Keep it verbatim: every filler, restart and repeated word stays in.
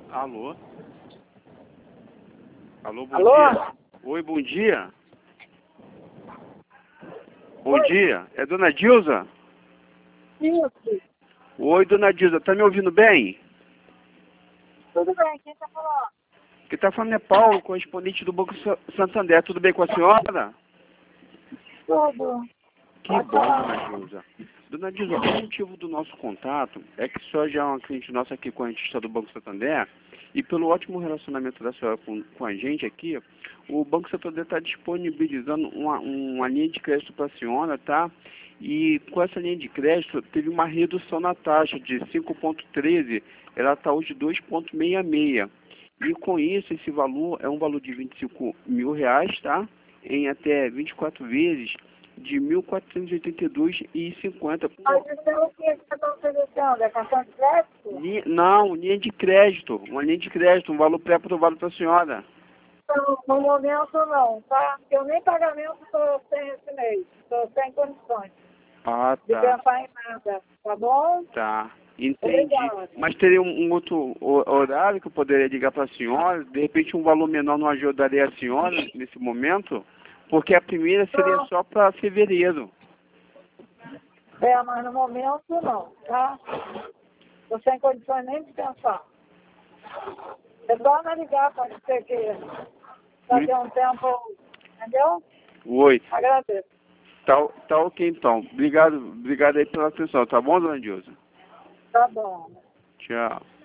Alô? Alô, bom Alô? dia. Oi, bom dia. Bom Oi. dia. É dona Dilza? Isso. Oi, dona Dilza. Tá me ouvindo bem? Tudo bem, quem tá falando? Quem tá falando é Paulo, correspondente do Banco Sa- Santander. Tudo bem com a senhora? Tudo. Que Pode bom, falar. dona Dilza. Dona Dilza, o motivo do nosso contato é que a senhora já é uma cliente nossa aqui, correntista do Banco Santander, e pelo ótimo relacionamento da senhora com, com a gente aqui, o Banco Santander está disponibilizando uma, uma linha de crédito para a senhora, tá? E com essa linha de crédito teve uma redução na taxa de cinco vírgula treze, ela está hoje dois vírgula sessenta e seis. E com isso, esse valor é um valor de vinte e cinco mil reais, tá? Em até vinte e quatro vezes de mil quatrocentos e oitenta e dois reais e cinquenta Mas centavos. então o que você está oferecendo? É cartão de crédito? Linha- Não, linha de crédito. Uma linha de crédito, um valor pré-aprovado para a senhora. Não, no momento não, tá? Porque eu nem pagamento estou sem esse mês. Estou sem condições Ah, de tá. pensar em nada. Tá bom? Tá. Entendi. Obrigada. Mas teria um, um outro ho- horário que eu poderia ligar para a senhora? De repente um valor menor não ajudaria a senhora nesse momento? Porque a primeira seria Não. só para fevereiro. É, mas no momento não, tá? Estou sem condições nem de pensar. É só me ligar, pode ser que daqui a um tempo, entendeu? Oi. Agradeço. Tá, tá ok então. Obrigado, obrigado aí pela atenção, tá bom, dona Dilza? Tá bom. Tchau.